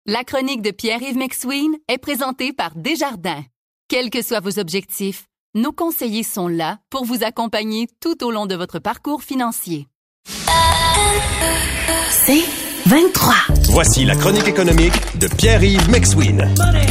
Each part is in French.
La chronique de Pierre-Yves McSween est présentée par Desjardins. Quels que soient vos objectifs, nos conseillers sont là pour vous accompagner tout au long de votre parcours financier. C'est 23. Voici la chronique économique de Pierre-Yves McSween.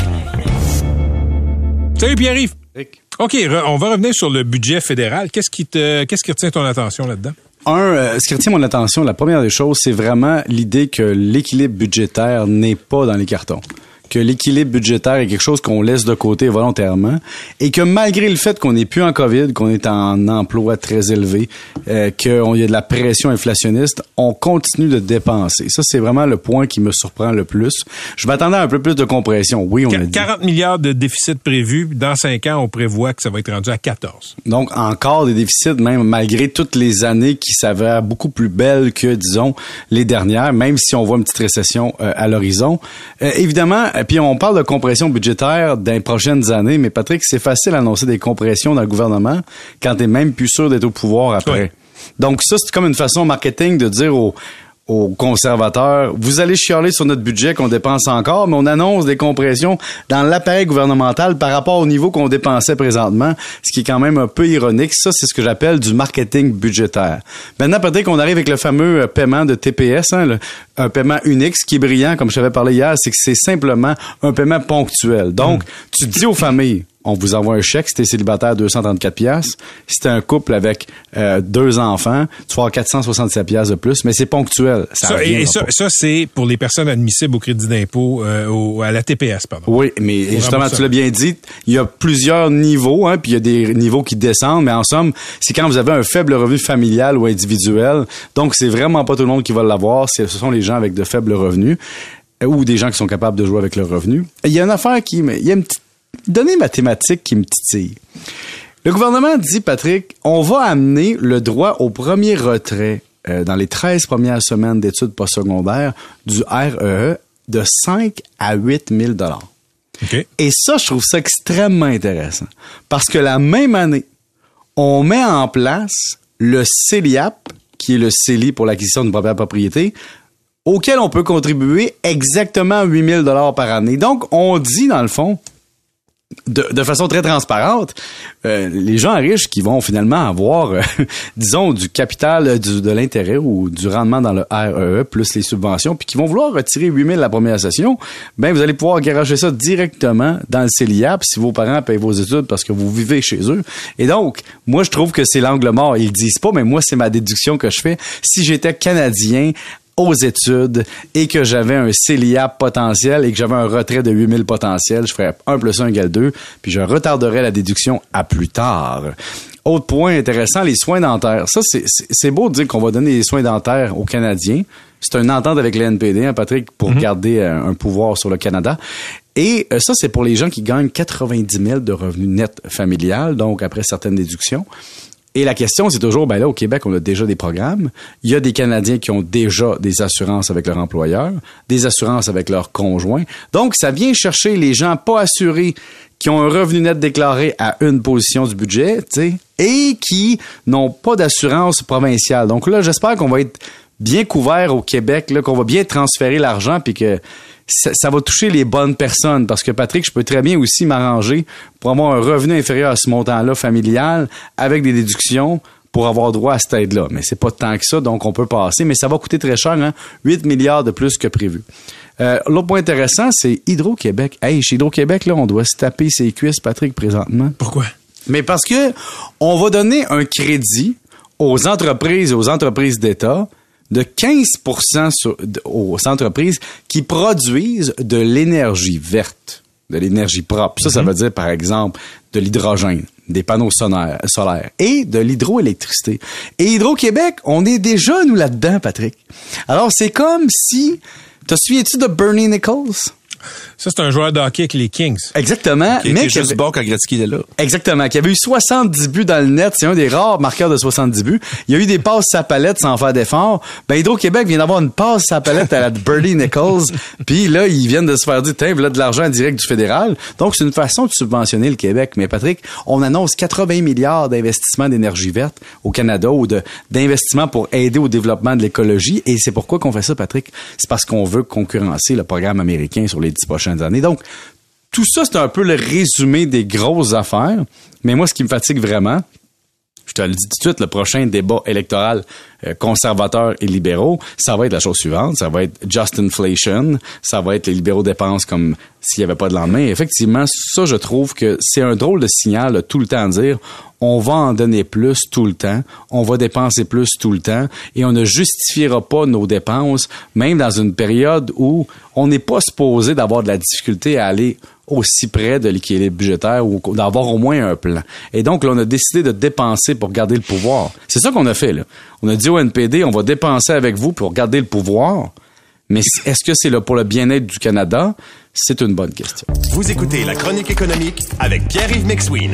Salut Pierre-Yves. OK, on va revenir sur le budget fédéral. Qu'est-ce qui retient ton attention là-dedans? Ce qui retient mon attention, la première des choses, c'est vraiment l'idée que l'équilibre budgétaire n'est pas dans les cartons. Que l'équilibre budgétaire est quelque chose qu'on laisse de côté volontairement et que malgré le fait qu'on n'est plus en COVID, qu'on est en emploi très élevé, qu'il y a de la pression inflationniste, on continue de dépenser. Ça, c'est vraiment le point qui me surprend le plus. Je m'attendais à un peu plus de compression. Oui, on a dit 40 milliards de déficit prévu. Dans 5 ans, on prévoit que ça va être rendu à 14. Donc, encore des déficits, même malgré toutes les années qui s'avèrent beaucoup plus belles que, disons, les dernières, même si on voit une petite récession à l'horizon. Évidemment, puis on parle de compression budgétaire dans les prochaines années, mais Patrick, c'est facile d'annoncer des compressions dans le gouvernement quand t'es même plus sûr d'être au pouvoir après. Oui. Donc ça, c'est comme une façon marketing de dire aux conservateurs, vous allez chialer sur notre budget qu'on dépense encore, mais on annonce des compressions dans l'appareil gouvernemental par rapport au niveau qu'on dépensait présentement, ce qui est quand même un peu ironique. Ça, c'est ce que j'appelle du marketing budgétaire. Maintenant, Patrick, on arrive avec le fameux paiement de TPS, un paiement unique. Ce qui est brillant, comme je t'avais parlé hier, c'est que c'est simplement un paiement ponctuel. Donc, tu dis aux familles, on vous envoie un chèque si t'es célibataire, 234 piastres. Si t'es un couple avec 2 enfants, tu vas avoir 467 piastres de plus, mais c'est ponctuel. Ça, c'est pour les personnes admissibles au crédit d'impôt, à la TPS, pardon. Oui, mais justement, tu l'as bien dit, il y a plusieurs niveaux, puis il y a des niveaux qui descendent, mais en somme, c'est quand vous avez un faible revenu familial ou individuel. Donc, c'est vraiment pas tout le monde qui va l'avoir. Ce sont les gens avec de faibles revenus ou des gens qui sont capables de jouer avec leurs revenus. Il y a une affaire il y a une petite donnée mathématique qui me titille. Le gouvernement dit, Patrick, on va amener le droit au premier retrait dans les 13 premières semaines d'études postsecondaires du REE de 5 à 8 000 $. Okay. Et ça, je trouve ça extrêmement intéressant. Parce que la même année, on met en place le CELIAP, qui est le CELI pour l'acquisition d'une première propriété, auquel on peut contribuer exactement 8 000 $ par année. Donc, on dit, dans le fond, de façon très transparente, les gens riches qui vont finalement avoir, disons, du capital, de l'intérêt ou du rendement dans le REE plus les subventions, puis qui vont vouloir retirer 8 000 la première session, ben vous allez pouvoir garager ça directement dans le CELIAP si vos parents payent vos études parce que vous vivez chez eux. Et donc, moi, je trouve que c'est l'angle mort. Ils le disent pas, mais moi, c'est ma déduction que je fais. Si j'étais Canadien aux études et que j'avais un CELIAP potentiel et que j'avais un retrait de 8 000 potentiel, je ferais 1 + 1 = 2, puis je retarderais la déduction à plus tard. Autre point intéressant, les soins dentaires. Ça, c'est beau de dire qu'on va donner des soins dentaires aux Canadiens. C'est une entente avec le NPD, Patrick, pour garder un pouvoir sur le Canada. Et ça, c'est pour les gens qui gagnent 90 000 de revenus nets familial, donc après certaines déductions. Et la question, c'est toujours, là, au Québec, on a déjà des programmes. Il y a des Canadiens qui ont déjà des assurances avec leur employeur, des assurances avec leur conjoint. Donc, ça vient chercher les gens pas assurés qui ont un revenu net déclaré à une position du budget, tu sais, et qui n'ont pas d'assurance provinciale. Donc là, j'espère qu'on va être bien couvert au Québec, là, qu'on va bien transférer l'argent, puis que ça va toucher les bonnes personnes. Parce que, Patrick, je peux très bien aussi m'arranger pour avoir un revenu inférieur à ce montant-là familial avec des déductions pour avoir droit à cette aide-là. Mais c'est pas tant que ça, donc on peut passer. Mais ça va coûter très cher, 8 milliards de plus que prévu. L'autre point intéressant, c'est Hydro-Québec. Hey, chez Hydro-Québec, là, on doit se taper ses cuisses, Patrick, présentement. Pourquoi? Mais parce que on va donner un crédit aux entreprises et aux entreprises d'État de 15% aux entreprises qui produisent de l'énergie verte, de l'énergie propre. Ça veut dire, par exemple, de l'hydrogène, des panneaux solaires et de l'hydroélectricité. Et Hydro-Québec, on est déjà, nous, là-dedans, Patrick. Alors, c'est comme si... Te souviens-tu de Bernie Nichols? Ça, c'est un joueur de hockey avec les Kings. Exactement. Qui était juste bon quand Gretzky était là. Exactement. Qui avait eu 70 buts dans le net. C'est un des rares marqueurs de 70 buts. Il y a eu des passes à palette sans faire d'effort. Ben, Hydro-Québec vient d'avoir une passe à palette à la Birdie Nichols. Puis là, ils viennent de se faire dire, tiens, voilà de l'argent direct du fédéral. Donc, c'est une façon de subventionner le Québec. Mais Patrick, on annonce 80 milliards d'investissements d'énergie verte au Canada ou d'investissements pour aider au développement de l'écologie. Et c'est pourquoi qu'on fait ça, Patrick. C'est parce qu'on veut concurrencer le programme américain sur les 10 prochaines années. Donc, tout ça, c'est un peu le résumé des grosses affaires. Mais moi, ce qui me fatigue vraiment, je te le dis tout de suite, le prochain débat électoral conservateurs et libéraux, ça va être la chose suivante. Ça va être just inflation. Ça va être les libéraux dépensent comme s'il n'y avait pas de lendemain. Et effectivement, ça, je trouve que c'est un drôle de signal de tout le temps dire on va en donner plus tout le temps, on va dépenser plus tout le temps et on ne justifiera pas nos dépenses, même dans une période où on n'est pas supposé d'avoir de la difficulté à aller aussi près de l'équilibre budgétaire ou d'avoir au moins un plan. Et donc, là, on a décidé de dépenser pour garder le pouvoir. C'est ça qu'on a fait, là. On a dit au NPD, on va dépenser avec vous pour garder le pouvoir. Mais est-ce que c'est là pour le bien-être du Canada? C'est une bonne question. Vous écoutez La Chronique économique avec Pierre-Yves McSween.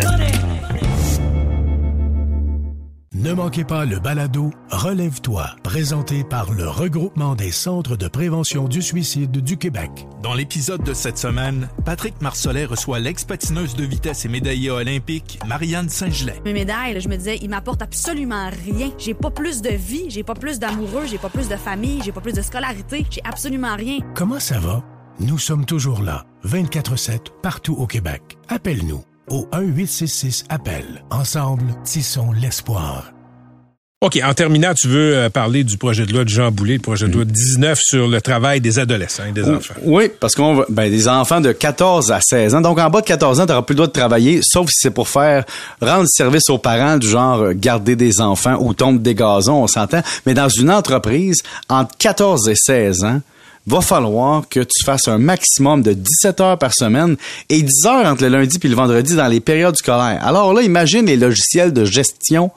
Ne manquez pas le balado Relève-toi, présenté par le Regroupement des centres de prévention du suicide du Québec. Dans l'épisode de cette semaine, Patrick Marcelet reçoit l'ex-patineuse de vitesse et médaillée olympique Marianne Saint-Gelais. Mes médailles, je me disais, ils m'apportent absolument rien. J'ai pas plus de vie, j'ai pas plus d'amoureux, j'ai pas plus de famille, j'ai pas plus de scolarité, j'ai absolument rien. Comment ça va? Nous sommes toujours là, 24/7, partout au Québec. Appelle-nous au 1-866-APPEL. Ensemble, tissons l'espoir. OK, en terminant, tu veux parler du projet de loi de Jean Boulet, le projet de loi 19 sur le travail des adolescents et des enfants. Oui, parce qu'on va, des enfants de 14 à 16 ans. Donc, en bas de 14 ans, tu n'auras plus le droit de travailler, sauf si c'est pour rendre service aux parents, du genre garder des enfants ou tondre des gazons, on s'entend. Mais dans une entreprise, entre 14 et 16 ans, va falloir que tu fasses un maximum de 17 heures par semaine et 10 heures entre le lundi puis le vendredi dans les périodes scolaires. Alors là, imagine les logiciels de gestion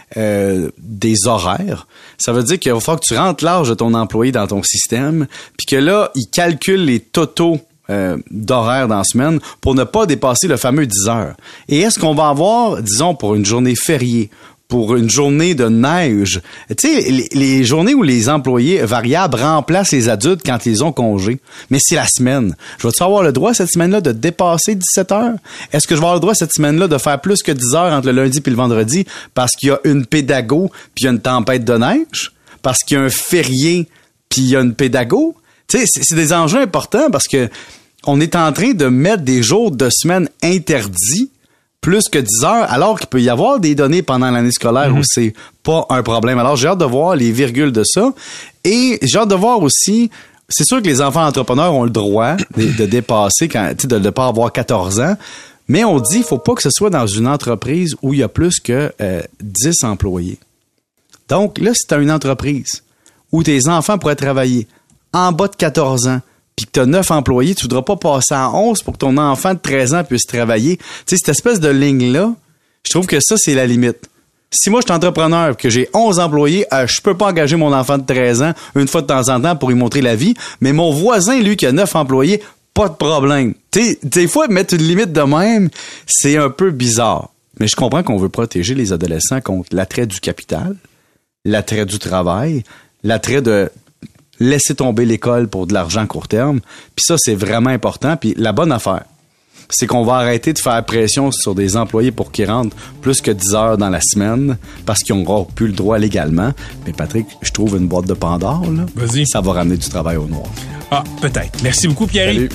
des horaires. Ça veut dire qu'il va falloir que tu rentres l'âge de ton employé dans ton système, puis que là, il calcule les totaux d'horaires dans la semaine pour ne pas dépasser le fameux 10 heures. Et est-ce qu'on va avoir, disons, pour une journée fériée, pour une journée de neige, tu sais, les journées où les employés variables remplacent les adultes quand ils ont congé, mais c'est la semaine. Je vais-tu avoir le droit cette semaine-là de dépasser 17 heures? Est-ce que je vais avoir le droit cette semaine-là de faire plus que 10 heures entre le lundi et le vendredi parce qu'il y a une pédago puis il y a une tempête de neige? Parce qu'il y a un férié puis il y a une pédago? Tu sais, c'est des enjeux importants parce que on est en train de mettre des jours de semaine interdits plus que 10 heures, alors qu'il peut y avoir des données pendant l'année scolaire où c'est pas un problème. Alors, j'ai hâte de voir les virgules de ça. Et j'ai hâte de voir aussi, c'est sûr que les enfants entrepreneurs ont le droit de dépasser, de ne pas avoir 14 ans, mais on dit, il faut pas que ce soit dans une entreprise où il y a plus que 10 employés. Donc, là, si tu as une entreprise où tes enfants pourraient travailler en bas de 14 ans, puis que tu as 9 employés, tu voudras pas passer à 11 pour que ton enfant de 13 ans puisse travailler. Tu sais, cette espèce de ligne-là, je trouve que ça, c'est la limite. Si moi, je suis entrepreneur et que j'ai 11 employés, je peux pas engager mon enfant de 13 ans une fois de temps en temps pour lui montrer la vie, mais mon voisin, lui, qui a 9 employés, pas de problème. Tu sais, des fois, mettre une limite de même, c'est un peu bizarre. Mais je comprends qu'on veut protéger les adolescents contre l'attrait du capital, l'attrait du travail, l'attrait de laisser tomber l'école pour de l'argent à court terme. Puis ça, c'est vraiment important. Puis la bonne affaire, c'est qu'on va arrêter de faire pression sur des employés pour qu'ils rentrent plus que 10 heures dans la semaine parce qu'ils n'auront plus le droit légalement. Mais Patrick, je trouve une boîte de Pandore, là. Vas-y. Ça va ramener du travail au noir. Ah, peut-être. Merci beaucoup, Pierre. Salut.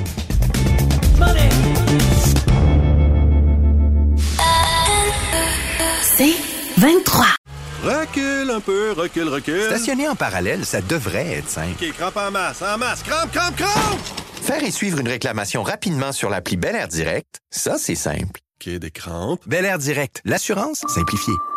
C'est 23. Recule un peu, recule. Stationner en parallèle, ça devrait être simple. OK, crampe en masse, crampe! Faire et suivre une réclamation rapidement sur l'appli Bel Air Direct, ça, c'est simple. OK, des crampes. Bel Air Direct, l'assurance simplifiée.